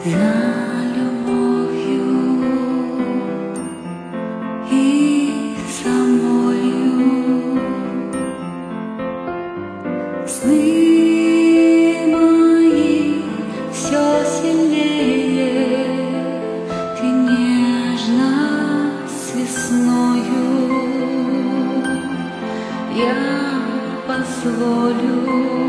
за любовью и самою. Сны мои все сильнее, ты нежность весною. Я позволю,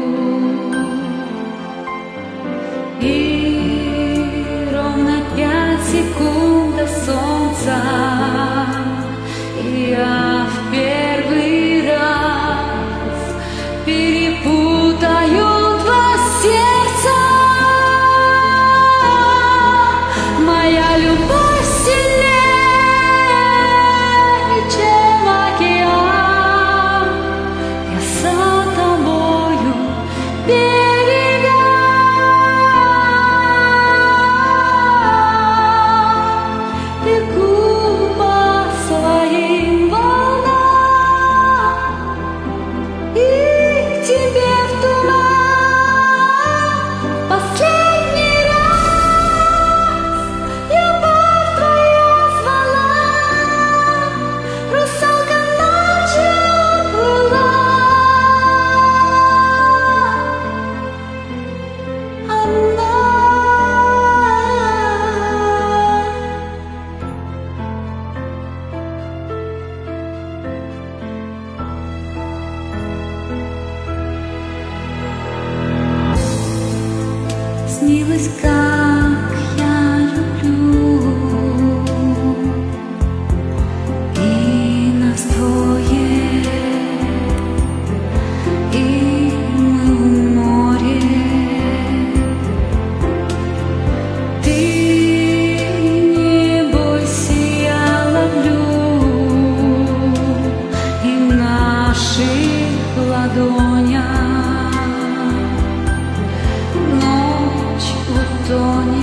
и ровно 5 секунд до солнца я в первый раз перепутаю два сердца. Моя любовь сильнее, чем океан. Я за тобою берега, бегу по своим волнам и к тебе в туман. Последний раз любовь твоя звала, русалка ночью плыла. Снилось, как я люблю, и нас двое, и мы у моря. Ты не бойся, я ловлю, и в наших ладонях ночь утонет.